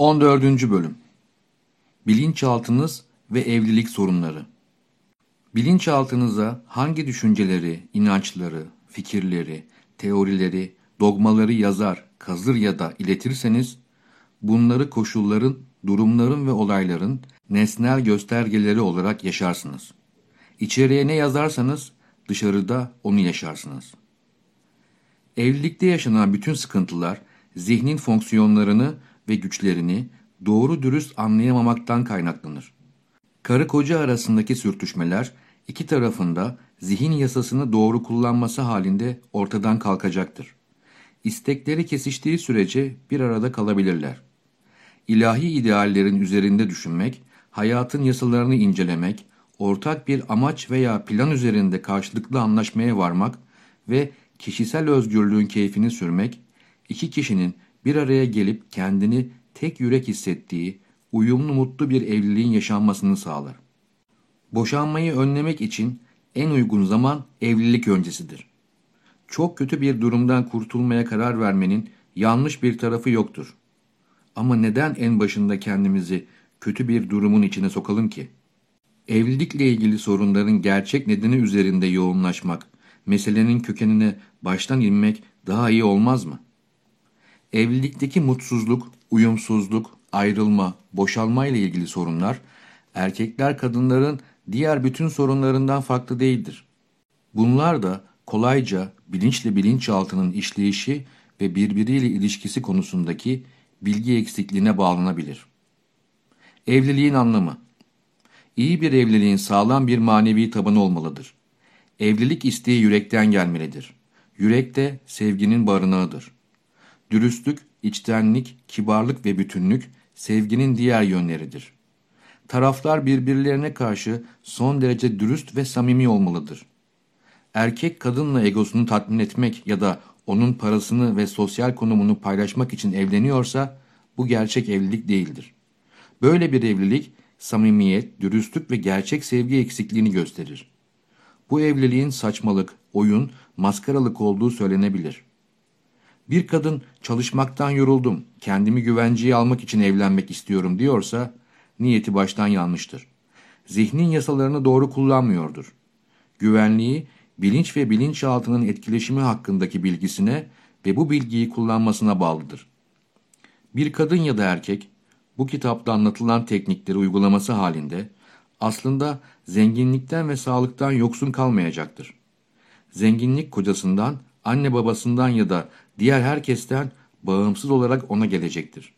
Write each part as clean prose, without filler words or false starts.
14. Bölüm Bilinçaltınız ve evlilik sorunları. Bilinçaltınıza hangi düşünceleri, inançları, fikirleri, teorileri, dogmaları yazar, kazır ya da iletirseniz, bunları koşulların, durumların ve olayların nesnel göstergeleri olarak yaşarsınız. İçeriye ne yazarsanız, dışarıda onu yaşarsınız. Evlilikte yaşanan bütün sıkıntılar, zihnin fonksiyonlarını ve güçlerini doğru dürüst anlayamamaktan kaynaklanır. Karı koca arasındaki sürtüşmeler, iki tarafında zihin yasasını doğru kullanması halinde ortadan kalkacaktır. İstekleri kesiştiği sürece bir arada kalabilirler. İlahi ideallerin üzerinde düşünmek, hayatın yasalarını incelemek, ortak bir amaç veya plan üzerinde karşılıklı anlaşmaya varmak ve kişisel özgürlüğün keyfini sürmek, iki kişinin bir araya gelip kendini tek yürek hissettiği, uyumlu mutlu bir evliliğin yaşanmasını sağlar. Boşanmayı önlemek için en uygun zaman evlilik öncesidir. Çok kötü bir durumdan kurtulmaya karar vermenin yanlış bir tarafı yoktur. Ama neden en başında kendimizi kötü bir durumun içine sokalım ki? Evlilikle ilgili sorunların gerçek nedeni üzerinde yoğunlaşmak, meselenin kökenine baştan inmek daha iyi olmaz mı? Evlilikteki mutsuzluk, uyumsuzluk, ayrılma, boşalma ile ilgili sorunlar, erkekler kadınların diğer bütün sorunlarından farklı değildir. Bunlar da kolayca bilinçle bilinçaltının işleyişi ve birbiriyle ilişkisi konusundaki bilgi eksikliğine bağlanabilir. Evliliğin anlamı. İyi bir evliliğin sağlam bir manevi tabanı olmalıdır. Evlilik isteği yürekten gelmelidir. Yürek de sevginin barınağıdır. Dürüstlük, içtenlik, kibarlık ve bütünlük sevginin diğer yönleridir. Taraflar birbirlerine karşı son derece dürüst ve samimi olmalıdır. Erkek kadınla egosunu tatmin etmek ya da onun parasını ve sosyal konumunu paylaşmak için evleniyorsa bu gerçek evlilik değildir. Böyle bir evlilik samimiyet, dürüstlük ve gerçek sevgi eksikliğini gösterir. Bu evliliğin saçmalık, oyun, maskaralık olduğu söylenebilir. Bir kadın çalışmaktan yoruldum, kendimi güvenceye almak için evlenmek istiyorum diyorsa niyeti baştan yanlıştır. Zihnin yasalarını doğru kullanmıyordur. Güvenliği, bilinç ve bilinçaltının etkileşimi hakkındaki bilgisine ve bu bilgiyi kullanmasına bağlıdır. Bir kadın ya da erkek, bu kitapta anlatılan teknikleri uygulaması halinde aslında zenginlikten ve sağlıktan yoksun kalmayacaktır. Zenginlik kocasından, anne babasından ya da diğer herkesten bağımsız olarak ona gelecektir.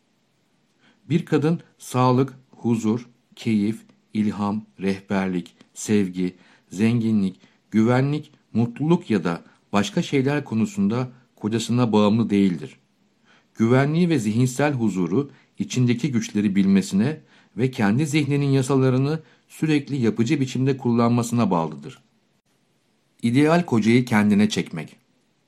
Bir kadın sağlık, huzur, keyif, ilham, rehberlik, sevgi, zenginlik, güvenlik, mutluluk ya da başka şeyler konusunda kocasına bağımlı değildir. Güvenliği ve zihinsel huzuru içindeki güçleri bilmesine ve kendi zihninin yasalarını sürekli yapıcı biçimde kullanmasına bağlıdır. İdeal kocayı kendine çekmek.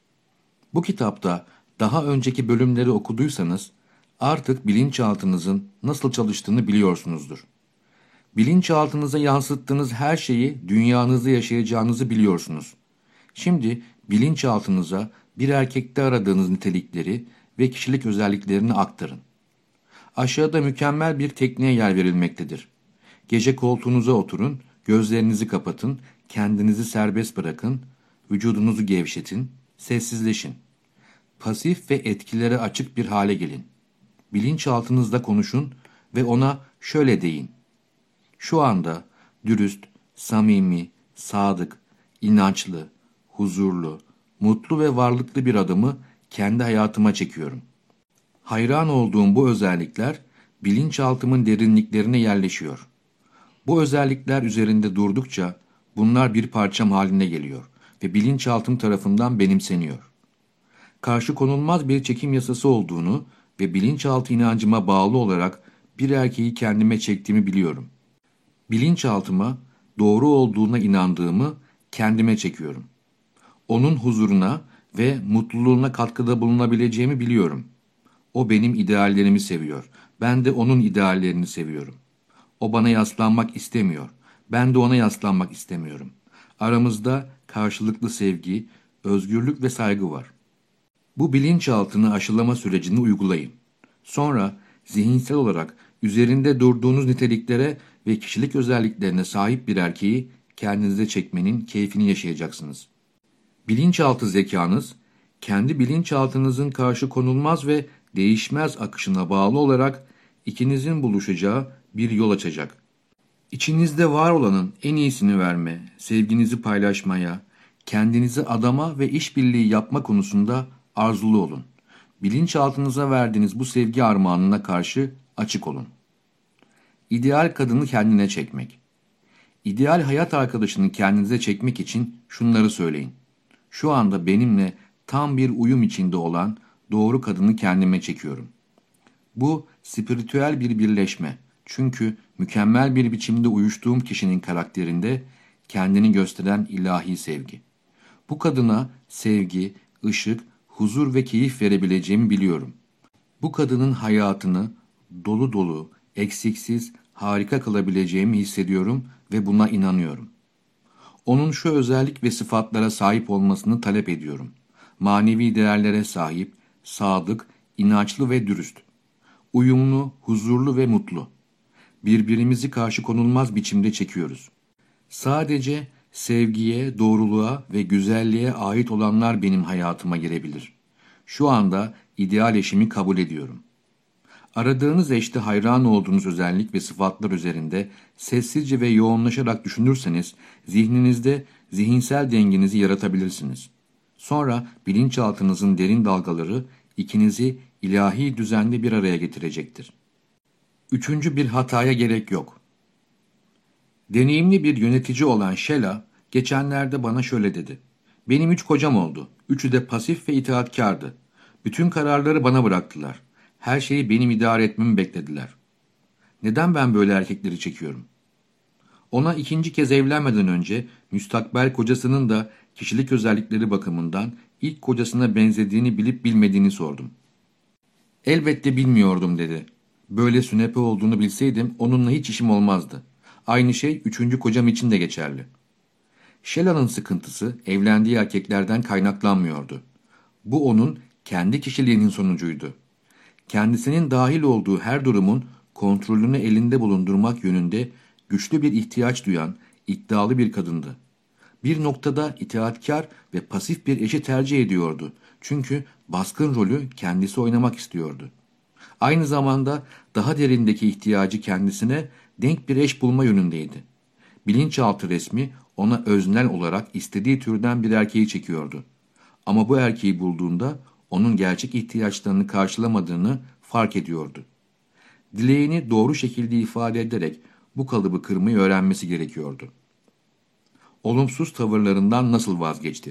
Bu kitapta daha önceki bölümleri okuduysanız artık bilinçaltınızın nasıl çalıştığını biliyorsunuzdur. Bilinçaltınıza yansıttığınız her şeyi dünyanızda yaşayacağınızı biliyorsunuz. Şimdi bilinçaltınıza bir erkekte aradığınız nitelikleri ve kişilik özelliklerini aktarın. Aşağıda mükemmel bir tekniğe yer verilmektedir. Gece koltuğunuza oturun, gözlerinizi kapatın, kendinizi serbest bırakın, vücudunuzu gevşetin, sessizleşin. Pasif ve etkilere açık bir hale gelin. Bilinçaltınızda konuşun ve ona şöyle deyin. Şu anda dürüst, samimi, sadık, inançlı, huzurlu, mutlu ve varlıklı bir adamı kendi hayatıma çekiyorum. Hayran olduğum bu özellikler bilinçaltımın derinliklerine yerleşiyor. Bu özellikler üzerinde durdukça bunlar bir parçam haline geliyor ve bilinçaltım tarafından benimseniyor. Karşı konulmaz bir çekim yasası olduğunu ve bilinçaltı inancıma bağlı olarak bir erkeği kendime çektiğimi biliyorum. Bilinçaltıma doğru olduğuna inandığımı kendime çekiyorum. Onun huzuruna ve mutluluğuna katkıda bulunabileceğimi biliyorum. O benim ideallerimi seviyor. Ben de onun ideallerini seviyorum. O bana yaslanmak istemiyor. Ben de ona yaslanmak istemiyorum. Aramızda karşılıklı sevgi, özgürlük ve saygı var. Bu bilinçaltını aşılama sürecini uygulayın. Sonra Zihinsel olarak üzerinde durduğunuz niteliklere ve kişilik özelliklerine sahip bir erkeği kendinize çekmenin keyfini yaşayacaksınız. Bilinçaltı zekanız, kendi bilinçaltınızın karşı konulmaz ve değişmez akışına bağlı olarak ikinizin buluşacağı bir yol açacak. İçinizde var olanın en iyisini verme, sevginizi paylaşmaya, kendinizi adama ve işbirliği yapma konusunda arzulu olun. Bilinçaltınıza verdiğiniz bu sevgi armağanına karşı açık olun. İdeal kadını kendine çekmek. İdeal hayat arkadaşını kendinize çekmek için şunları söyleyin. Şu anda benimle tam bir uyum içinde olan doğru kadını kendime çekiyorum. Bu spiritüel bir birleşme. Çünkü mükemmel bir biçimde uyuştuğum kişinin karakterinde kendini gösteren ilahi sevgi. Bu kadına sevgi, ışık, huzur ve keyif verebileceğimi biliyorum. Bu kadının hayatını dolu dolu, eksiksiz, harika kılabileceğimi hissediyorum ve buna inanıyorum. Onun şu özellik ve sıfatlara sahip olmasını talep ediyorum. Manevi değerlere sahip, sadık, inançlı ve dürüst. Uyumlu, huzurlu ve mutlu. Birbirimizi karşı konulmaz biçimde çekiyoruz. Sadece sevgiye, doğruluğa ve güzelliğe ait olanlar benim hayatıma girebilir. Şu anda ideal eşimi kabul ediyorum. Aradığınız eşte hayran olduğunuz özellik ve sıfatlar üzerinde sessizce ve yoğunlaşarak düşünürseniz zihninizde zihinsel dengenizi yaratabilirsiniz. Sonra bilinçaltınızın derin dalgaları ikinizi ilahi düzenli bir araya getirecektir. Üçüncü bir hataya gerek yok. Deneyimli bir yönetici olan Sheila geçenlerde bana şöyle dedi. Benim 3 kocam oldu. Üçü de pasif ve itaatkardı. Bütün kararları bana bıraktılar. Her şeyi benim idare etmemi beklediler. Neden ben böyle erkekleri çekiyorum? Ona ikinci kez evlenmeden önce müstakbel kocasının da kişilik özellikleri bakımından ilk kocasına benzediğini bilip bilmediğini sordum. Elbette bilmiyordum dedi. Böyle sünepe olduğunu bilseydim onunla hiç işim olmazdı. Aynı şey üçüncü kocam için de geçerli. Sheila'nın sıkıntısı evlendiği erkeklerden kaynaklanmıyordu. Bu onun kendi kişiliğinin sonucuydu. Kendisinin dahil olduğu her durumun kontrolünü elinde bulundurmak yönünde güçlü bir ihtiyaç duyan, iddialı bir kadındı. Bir noktada itaatkar ve pasif bir eşi tercih ediyordu. Çünkü baskın rolü kendisi oynamak istiyordu. Aynı zamanda daha derindeki ihtiyacı kendisine denk bir eş bulma yönündeydi. Bilinçaltı resmi ona öznel olarak istediği türden bir erkeği çekiyordu. Ama bu erkeği bulduğunda onun gerçek ihtiyaçlarını karşılamadığını fark ediyordu. Dileğini doğru şekilde ifade ederek bu kalıbı kırmayı öğrenmesi gerekiyordu. Olumsuz tavırlarından nasıl vazgeçti?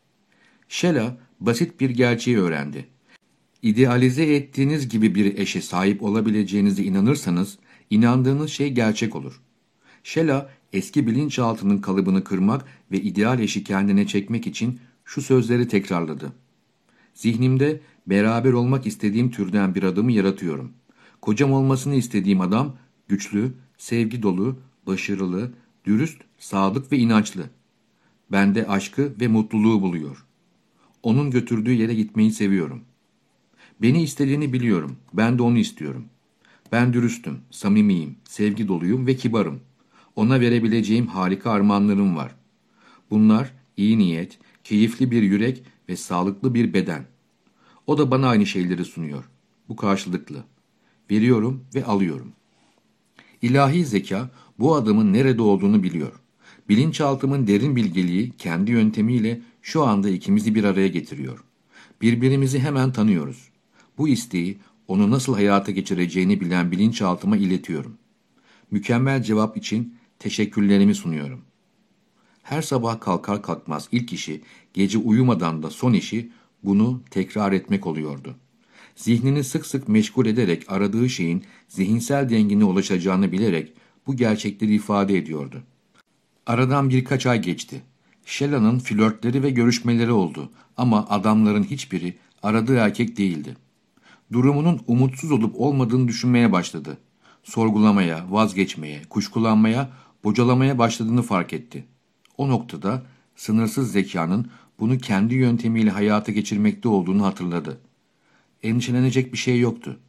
Sheila basit bir gerçeği öğrendi. İdealize ettiğiniz gibi bir eşe sahip olabileceğinize inanırsanız, inandığınız şey gerçek olur. Sheila, eski bilinçaltının kalıbını kırmak ve ideal eşi kendine çekmek için şu sözleri tekrarladı. Zihnimde beraber olmak istediğim türden bir adamı yaratıyorum. Kocam olmasını istediğim adam, güçlü, sevgi dolu, başarılı, dürüst, sadık ve inançlı. Bende aşkı ve mutluluğu buluyor. Onun götürdüğü yere gitmeyi seviyorum. Beni istediğini biliyorum. Ben de onu istiyorum. Ben dürüstüm, samimiyim, sevgi doluyum ve kibarım. Ona verebileceğim harika armağanlarım var. Bunlar iyi niyet, keyifli bir yürek ve sağlıklı bir beden. O da bana aynı şeyleri sunuyor. Bu karşılıklı. Veriyorum ve alıyorum. İlahi zeka bu adamın nerede olduğunu biliyor. Bilinçaltımın derin bilgeliği kendi yöntemiyle şu anda ikimizi bir araya getiriyor. Birbirimizi hemen tanıyoruz. Bu isteği onu nasıl hayata geçireceğini bilen bilinçaltıma iletiyorum. Mükemmel cevap için teşekkürlerimi sunuyorum. Her sabah kalkar kalkmaz ilk işi, gece uyumadan da son işi bunu tekrar etmek oluyordu. Zihnini sık sık meşgul ederek aradığı şeyin zihinsel dengine ulaşacağını bilerek bu gerçekleri ifade ediyordu. Aradan birkaç ay geçti. Sheila'nın flörtleri ve görüşmeleri oldu ama adamların hiçbiri aradığı erkek değildi. Durumunun umutsuz olup olmadığını düşünmeye başladı. Sorgulamaya, vazgeçmeye, kuşkulanmaya, bocalamaya başladığını fark etti. O noktada sınırsız zekanın bunu kendi yöntemiyle hayata geçirmekte olduğunu hatırladı. Endişelenecek bir şey yoktu.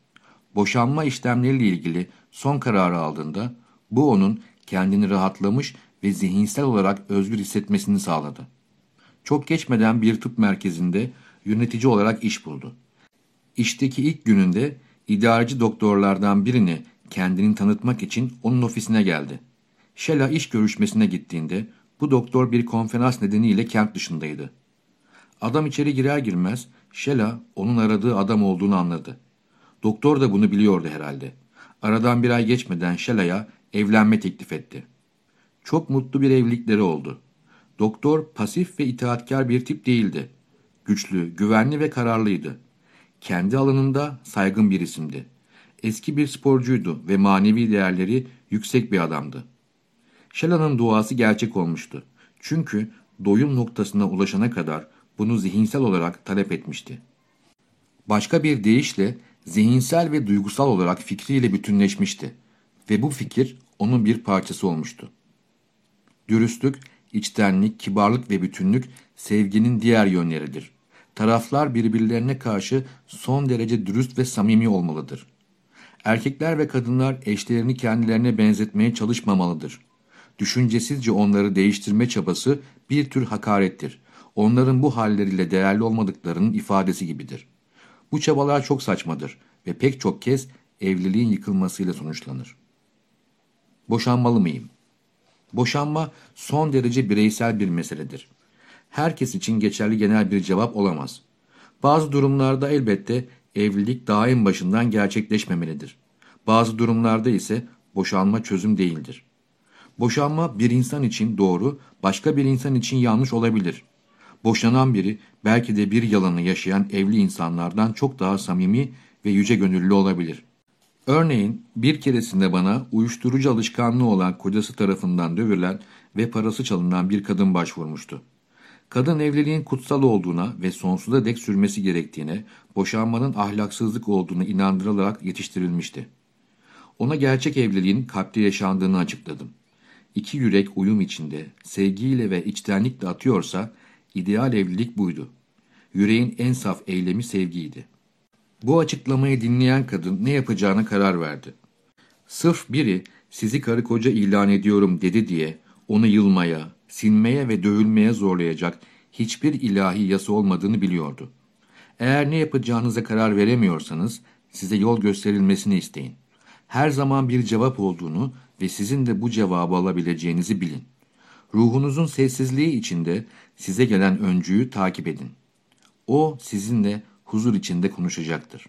Boşanma işlemleriyle ilgili son kararı aldığında bu onun kendini rahatlamış ve zihinsel olarak özgür hissetmesini sağladı. Çok geçmeden bir tıp merkezinde yönetici olarak iş buldu. İşteki ilk gününde idareci doktorlardan birini kendini tanıtmak için onun ofisine geldi. Sheila iş görüşmesine gittiğinde bu doktor bir konferans nedeniyle kent dışındaydı. Adam içeri girer girmez Sheila onun aradığı adam olduğunu anladı. Doktor da bunu biliyordu herhalde. Aradan bir ay geçmeden Sheila'ya evlenme teklif etti. Çok mutlu bir evlilikleri oldu. Doktor pasif ve itaatkar bir tip değildi. Güçlü, güvenli ve kararlıydı. Kendi alanında saygın bir isimdi. Eski bir sporcuydu ve manevi değerleri yüksek bir adamdı. Sheila'nın duası gerçek olmuştu. Çünkü doyum noktasına ulaşana kadar bunu zihinsel olarak talep etmişti. Başka bir deyişle zihinsel ve duygusal olarak fikriyle bütünleşmişti ve bu fikir onun bir parçası olmuştu. Dürüstlük, içtenlik, kibarlık ve bütünlük sevginin diğer yönleridir. Taraflar birbirlerine karşı son derece dürüst ve samimi olmalıdır. Erkekler ve kadınlar eşlerini kendilerine benzetmeye çalışmamalıdır. Düşüncesizce onları değiştirme çabası bir tür hakarettir. Onların bu halleriyle değerli olmadıklarının ifadesi gibidir. Bu çabalar çok saçmadır ve pek çok kez evliliğin yıkılmasıyla sonuçlanır. Boşanmalı mıyım? Boşanma son derece bireysel bir meseledir. Herkes için geçerli genel bir cevap olamaz. Bazı durumlarda elbette evlilik daha en başından gerçekleşmemelidir. Bazı durumlarda ise boşanma çözüm değildir. Boşanma bir insan için doğru, başka bir insan için yanlış olabilir. Boşanan biri belki de bir yalanı yaşayan evli insanlardan çok daha samimi ve yüce gönüllü olabilir. Örneğin bir keresinde bana uyuşturucu alışkanlığı olan kocası tarafından dövülen ve parası çalınan bir kadın başvurmuştu. Kadın evliliğin kutsal olduğuna ve sonsuza dek sürmesi gerektiğine, boşanmanın ahlaksızlık olduğuna inandırılarak yetiştirilmişti. Ona gerçek evliliğin kalpte yaşandığını açıkladım. İki yürek uyum içinde, sevgiyle ve içtenlikle atıyorsa, ideal evlilik buydu. Yüreğin en saf eylemi sevgiydi. Bu açıklamayı dinleyen kadın ne yapacağına karar verdi. Sırf biri sizi karı koca ilan ediyorum dedi diye onu yılmaya, sinmeye ve dövülmeye zorlayacak hiçbir ilahi yasa olmadığını biliyordu. Eğer ne yapacağınıza karar veremiyorsanız size yol gösterilmesini isteyin. Her zaman bir cevap olduğunu ve sizin de bu cevabı alabileceğinizi bilin. Ruhunuzun sessizliği içinde size gelen öncüyü takip edin. O sizinle huzur içinde konuşacaktır.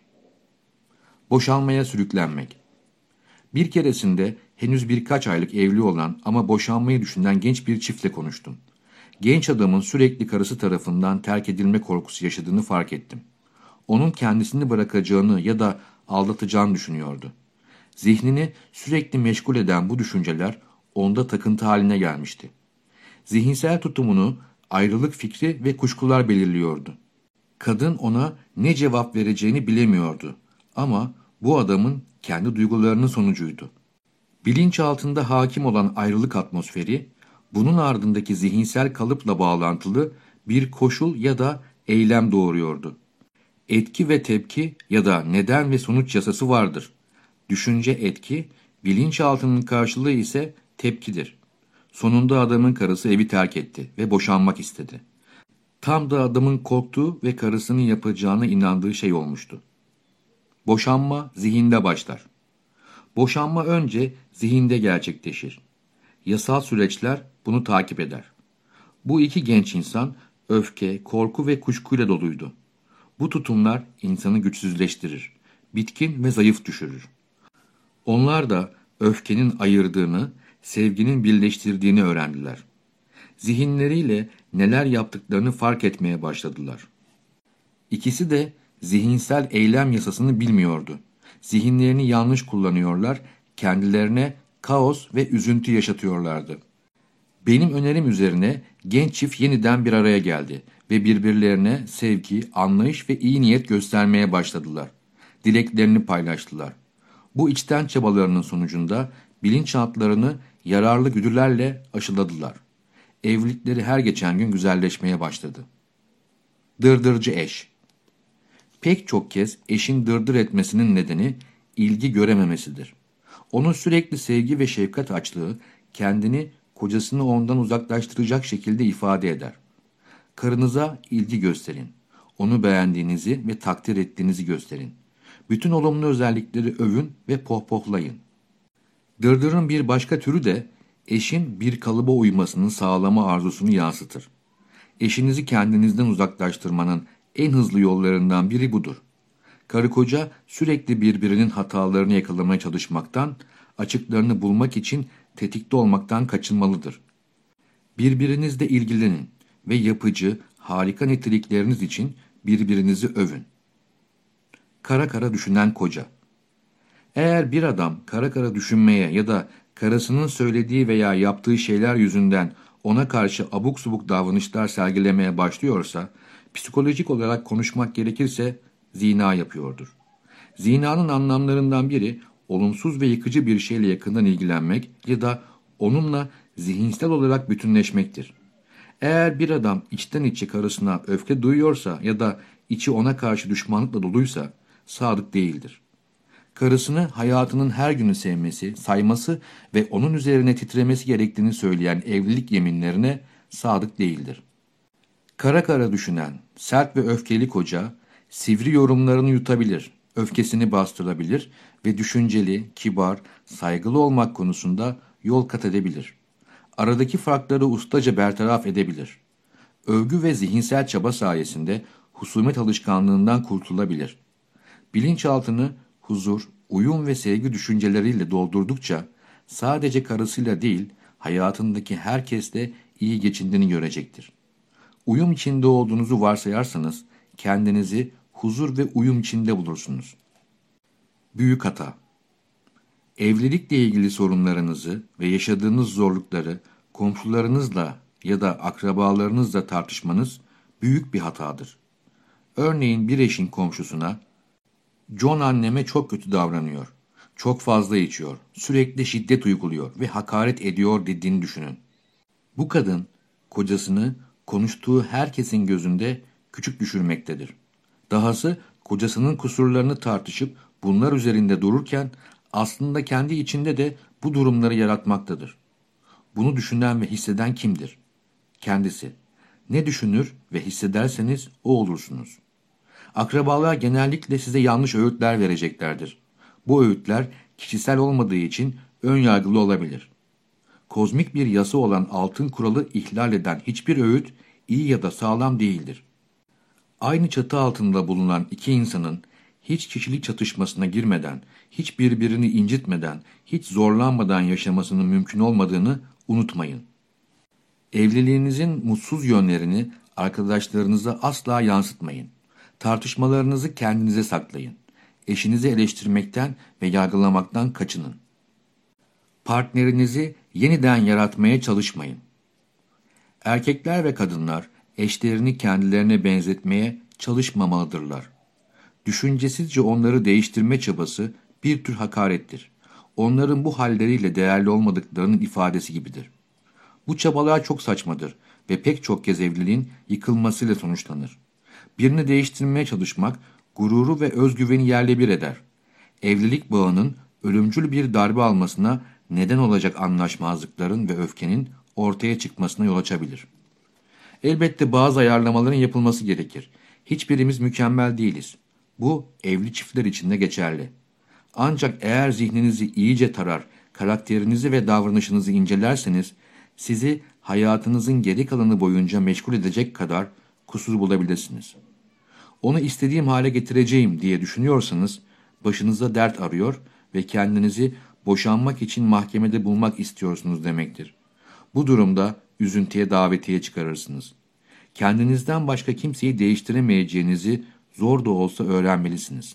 Boşanmaya sürüklenmek. Bir keresinde henüz birkaç aylık evli olan ama boşanmayı düşünen genç bir çiftle konuştum. Genç adamın sürekli karısı tarafından terk edilme korkusu yaşadığını fark ettim. Onun kendisini bırakacağını ya da aldatacağını düşünüyordu. Zihnini sürekli meşgul eden bu düşünceler onda takıntı haline gelmişti. Zihinsel tutumunu ayrılık fikri ve kuşkular belirliyordu. Kadın ona ne cevap vereceğini bilemiyordu ama bu adamın kendi duygularının sonucuydu. Bilinçaltında hakim olan ayrılık atmosferi, bunun ardındaki zihinsel kalıpla bağlantılı bir koşul ya da eylem doğuruyordu. Etki ve tepki ya da neden ve sonuç yasası vardır. Düşünce etki, bilinçaltının karşılığı ise tepkidir. Sonunda adamın karısı evi terk etti ve boşanmak istedi. Tam da adamın korktuğu ve karısının yapacağına inandığı şey olmuştu. Boşanma zihinde başlar. Boşanma önce zihinde gerçekleşir. Yasal süreçler bunu takip eder. Bu iki genç insan öfke, korku ve kuşkuyla doluydu. Bu tutumlar insanı güçsüzleştirir, bitkin ve zayıf düşürür. Onlar da öfkenin ayırdığını, sevginin birleştirdiğini öğrendiler. Zihinleriyle neler yaptıklarını fark etmeye başladılar. İkisi de zihinsel eylem yasasını bilmiyordu. Zihinlerini yanlış kullanıyorlar, kendilerine kaos ve üzüntü yaşatıyorlardı. Benim önerim üzerine genç çift yeniden bir araya geldi ve birbirlerine sevgi, anlayış ve iyi niyet göstermeye başladılar. Dileklerini paylaştılar. Bu içten çabalarının sonucunda bilinçaltlarını yararlı güdülerle aşıladılar. Evlilikleri her geçen gün güzelleşmeye başladı. Dırdırcı eş. Pek çok kez eşin dırdır etmesinin nedeni ilgi görememesidir. Onun sürekli sevgi ve şefkat açlığı kendini kocasını ondan uzaklaştıracak şekilde ifade eder. Karınıza ilgi gösterin. Onu beğendiğinizi ve takdir ettiğinizi gösterin. Bütün olumlu özellikleri övün ve pohpohlayın. Dırdırın bir başka türü de eşin bir kalıba uymasını sağlama arzusunu yansıtır. Eşinizi kendinizden uzaklaştırmanın en hızlı yollarından biri budur. Karı koca sürekli birbirinin hatalarını yakalamaya çalışmaktan, açıklarını bulmak için tetikte olmaktan kaçınmalıdır. Birbirinizle ilgilenin ve yapıcı, harika nitelikleriniz için birbirinizi övün. Kara kara düşünen koca. Eğer bir adam kara kara düşünmeye ya da karısının söylediği veya yaptığı şeyler yüzünden ona karşı abuk subuk davranışlar sergilemeye başlıyorsa, psikolojik olarak konuşmak gerekirse zina yapıyordur. Zinanın anlamlarından biri olumsuz ve yıkıcı bir şeyle yakından ilgilenmek ya da onunla zihinsel olarak bütünleşmektir. Eğer bir adam içten içe karısına öfke duyuyorsa ya da içi ona karşı düşmanlıkla doluysa sadık değildir. Karısını hayatının her günü sevmesi, sayması ve onun üzerine titremesi gerektiğini söyleyen evlilik yeminlerine sadık değildir. Kara kara düşünen, sert ve öfkeli koca, sivri yorumlarını yutabilir, öfkesini bastırabilir ve düşünceli, kibar, saygılı olmak konusunda yol kat edebilir. Aradaki farkları ustaca bertaraf edebilir. Övgü ve zihinsel çaba sayesinde husumet alışkanlığından kurtulabilir. Bilinçaltını huzur, uyum ve sevgi düşünceleriyle doldurdukça sadece karısıyla değil, hayatındaki herkesle iyi geçindiğini görecektir. Uyum içinde olduğunuzu varsayarsanız kendinizi huzur ve uyum içinde bulursunuz. Büyük hata. Evlilikle ilgili sorunlarınızı ve yaşadığınız zorlukları komşularınızla ya da akrabalarınızla tartışmanız büyük bir hatadır. Örneğin bir eşin komşusuna, "John anneme çok kötü davranıyor, çok fazla içiyor, sürekli şiddet uyguluyor ve hakaret ediyor" dediğini düşünün. Bu kadın kocasını konuştuğu herkesin gözünde küçük düşürmektedir. Dahası kocasının kusurlarını tartışıp bunlar üzerinde dururken aslında kendi içinde de bu durumları yaratmaktadır. Bunu düşünen ve hisseden kimdir? Kendisi. Ne düşünür ve hissederseniz o olursunuz. Akrabalar genellikle size yanlış öğütler vereceklerdir. Bu öğütler kişisel olmadığı için ön yargılı olabilir. Kozmik bir yasa olan altın kuralı ihlal eden hiçbir öğüt iyi ya da sağlam değildir. Aynı çatı altında bulunan iki insanın hiç kişilik çatışmasına girmeden, hiç birbirini incitmeden, hiç zorlanmadan yaşamasının mümkün olmadığını unutmayın. Evliliğinizin mutsuz yönlerini arkadaşlarınıza asla yansıtmayın. Tartışmalarınızı kendinize saklayın. Eşinizi eleştirmekten ve yargılamaktan kaçının. Partnerinizi yeniden yaratmaya çalışmayın. Erkekler ve kadınlar eşlerini kendilerine benzetmeye çalışmamalıdırlar. Düşüncesizce onları değiştirme çabası bir tür hakarettir. Onların bu halleriyle değerli olmadıklarının ifadesi gibidir. Bu çabalar çok saçmadır ve pek çok kez evliliğin yıkılmasıyla sonuçlanır. Birini değiştirmeye çalışmak gururu ve özgüveni yerle bir eder. Evlilik bağının ölümcül bir darbe almasına neden olacak anlaşmazlıkların ve öfkenin ortaya çıkmasına yol açabilir. Elbette bazı ayarlamaların yapılması gerekir. Hiçbirimiz mükemmel değiliz. Bu evli çiftler için de geçerli. Ancak eğer zihninizi iyice tarar, karakterinizi ve davranışınızı incelerseniz, sizi hayatınızın geri kalanı boyunca meşgul edecek kadar kusur bulabilirsiniz. Onu istediğim hale getireceğim diye düşünüyorsanız, başınıza dert arıyor ve kendinizi boşanmak için mahkemede bulmak istiyorsunuz demektir. Bu durumda üzüntüye davetiye çıkarırsınız. Kendinizden başka kimseyi değiştiremeyeceğinizi zor da olsa öğrenmelisiniz.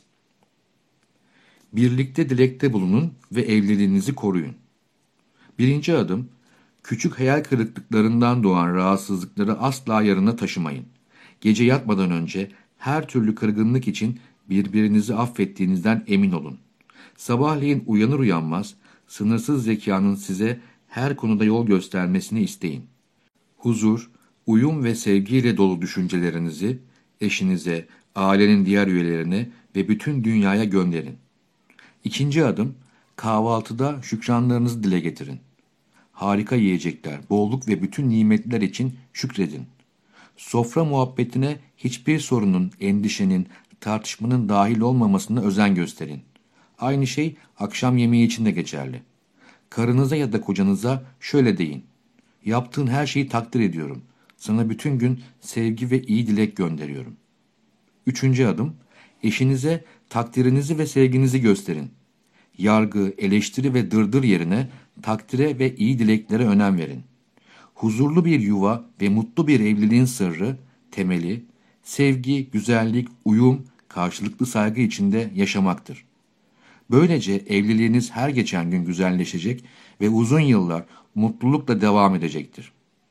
Birlikte dilekte bulunun ve evliliğinizi koruyun. Birinci adım, küçük hayal kırıklıklarından doğan rahatsızlıkları asla yarına taşımayın. Gece yatmadan önce her türlü kırgınlık için birbirinizi affettiğinizden emin olun. Sabahleyin uyanır uyanmaz sınırsız zekanın size her konuda yol göstermesini isteyin. Huzur, uyum ve sevgiyle dolu düşüncelerinizi eşinize, ailenin diğer üyelerine ve bütün dünyaya gönderin. İkinci adım, kahvaltıda şükranlarınızı dile getirin. Harika yiyecekler, bolluk ve bütün nimetler için şükredin. Sofra muhabbetine hiçbir sorunun, endişenin, tartışmanın dahil olmamasına özen gösterin. Aynı şey akşam yemeği için de geçerli. Karınıza ya da kocanıza şöyle deyin. Yaptığın her şeyi takdir ediyorum. Sana bütün gün sevgi ve iyi dilek gönderiyorum. Üçüncü adım, eşinize takdirinizi ve sevginizi gösterin. Yargı, eleştiri ve dırdır yerine takdire ve iyi dileklere önem verin. Huzurlu bir yuva ve mutlu bir evliliğin sırrı, temeli, sevgi, güzellik, uyum, karşılıklı saygı içinde yaşamaktır. Böylece evliliğiniz her geçen gün güzelleşecek ve uzun yıllar mutlulukla devam edecektir.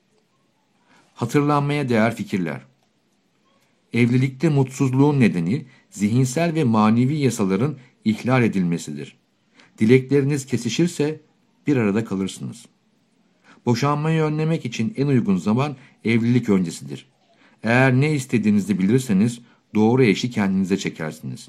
Hatırlanmaya değer fikirler. Evlilikte mutsuzluğun nedeni zihinsel ve manevi yasaların ihlal edilmesidir. Dilekleriniz kesişirse bir arada kalırsınız. Boşanmayı önlemek için en uygun zaman evlilik öncesidir. Eğer ne istediğinizi bilirseniz doğru eşi kendinize çekersiniz.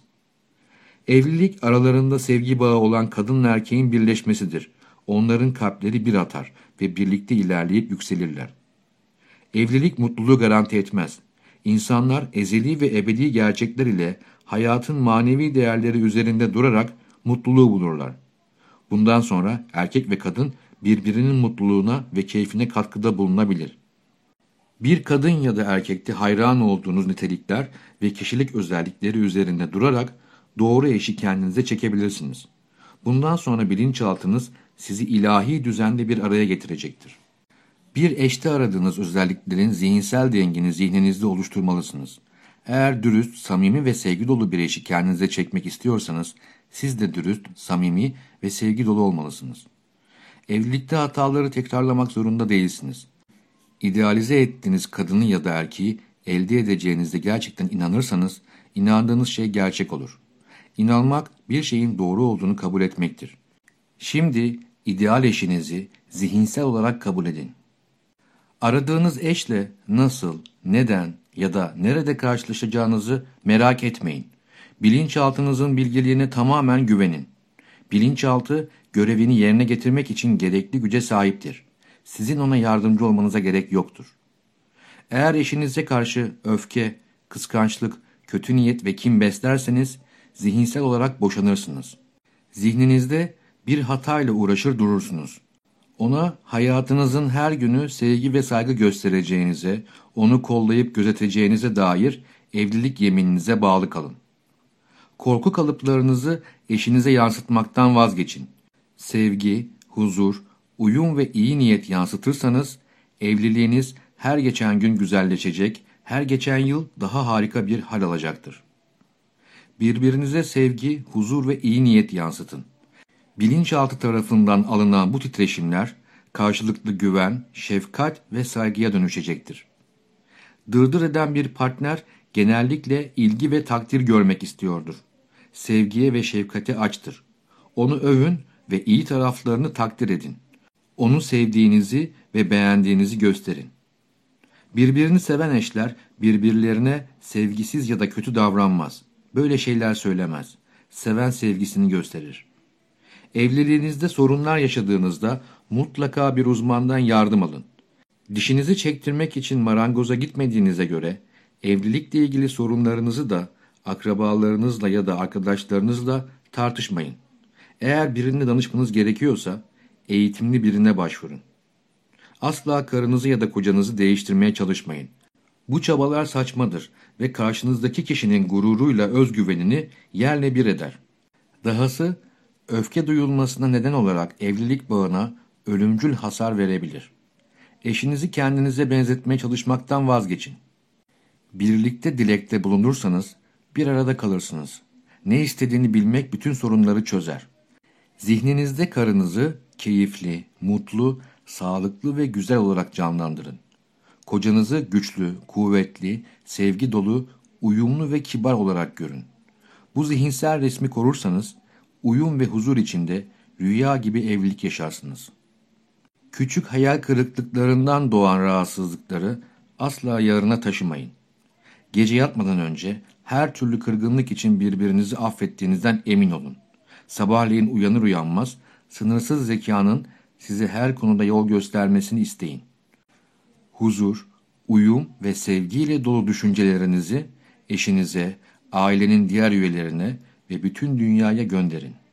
Evlilik aralarında sevgi bağı olan kadınla erkeğin birleşmesidir. Onların kalpleri bir atar ve birlikte ilerleyip yükselirler. Evlilik mutluluğu garanti etmez. İnsanlar ezeli ve ebedi gerçekler ile hayatın manevi değerleri üzerinde durarak mutluluğu bulurlar. Bundan sonra erkek ve kadın birbirinin mutluluğuna ve keyfine katkıda bulunabilir. Bir kadın ya da erkekte hayran olduğunuz nitelikler ve kişilik özellikleri üzerinde durarak doğru eşi kendinize çekebilirsiniz. Bundan sonra bilinçaltınız sizi ilahi düzende bir araya getirecektir. Bir eşte aradığınız özelliklerin zihinsel dengini zihninizde oluşturmalısınız. Eğer dürüst, samimi ve sevgi dolu bir eşi kendinize çekmek istiyorsanız, siz de dürüst, samimi ve sevgi dolu olmalısınız. Evlilikte hataları tekrarlamak zorunda değilsiniz. İdealize ettiğiniz kadını ya da erkeği elde edeceğinizde gerçekten inanırsanız, inandığınız şey gerçek olur. İnanmak, bir şeyin doğru olduğunu kabul etmektir. Şimdi ideal eşinizi zihinsel olarak kabul edin. Aradığınız eşle nasıl, neden ya da nerede karşılaşacağınızı merak etmeyin. Bilinçaltınızın bilgeliğine tamamen güvenin. Bilinçaltı görevini yerine getirmek için gerekli güce sahiptir. Sizin ona yardımcı olmanıza gerek yoktur. Eğer eşinize karşı öfke, kıskançlık, kötü niyet ve kin beslerseniz zihinsel olarak boşanırsınız. Zihninizde bir hatayla uğraşır durursunuz. Ona hayatınızın her günü sevgi ve saygı göstereceğinize, onu kollayıp gözeteceğinize dair evlilik yemininize bağlı kalın. Korku kalıplarınızı eşinize yansıtmaktan vazgeçin. Sevgi, huzur, uyum ve iyi niyet yansıtırsanız evliliğiniz her geçen gün güzelleşecek, her geçen yıl daha harika bir hal alacaktır. Birbirinize sevgi, huzur ve iyi niyet yansıtın. Bilinçaltı tarafından alınan bu titreşimler karşılıklı güven, şefkat ve saygıya dönüşecektir. Dırdır eden bir partner genellikle ilgi ve takdir görmek istiyordur. Sevgiye ve şefkate açtır. Onu övün ve iyi taraflarını takdir edin. Onu sevdiğinizi ve beğendiğinizi gösterin. Birbirini seven eşler birbirlerine sevgisiz ya da kötü davranmaz. Böyle şeyler söylemez. Seven sevgisini gösterir. Evliliğinizde sorunlar yaşadığınızda mutlaka bir uzmandan yardım alın. Dişinizi çektirmek için marangoza gitmediğinize göre evlilikle ilgili sorunlarınızı da akrabalarınızla ya da arkadaşlarınızla tartışmayın. Eğer birine danışmanız gerekiyorsa eğitimli birine başvurun. Asla karınızı ya da kocanızı değiştirmeye çalışmayın. Bu çabalar saçmadır ve karşınızdaki kişinin gururuyla özgüvenini yerle bir eder. Dahası öfke duyulmasına neden olarak evlilik bağına ölümcül hasar verebilir. Eşinizi kendinize benzetmeye çalışmaktan vazgeçin. Birlikte dilekte bulunursanız bir arada kalırsınız. Ne istediğini bilmek bütün sorunları çözer. Zihninizde karınızı keyifli, mutlu, sağlıklı ve güzel olarak canlandırın. Kocanızı güçlü, kuvvetli, sevgi dolu, uyumlu ve kibar olarak görün. Bu zihinsel resmi korursanız uyum ve huzur içinde rüya gibi evlilik yaşarsınız. Küçük hayal kırıklıklarından doğan rahatsızlıkları asla yarına taşımayın. Gece yatmadan önce her türlü kırgınlık için birbirinizi affettiğinizden emin olun. Sabahleyin uyanır uyanmaz sınırsız zekanın size her konuda yol göstermesini isteyin. Huzur, uyum ve sevgiyle dolu düşüncelerinizi eşinize, ailenin diğer üyelerine ve bütün dünyaya gönderin.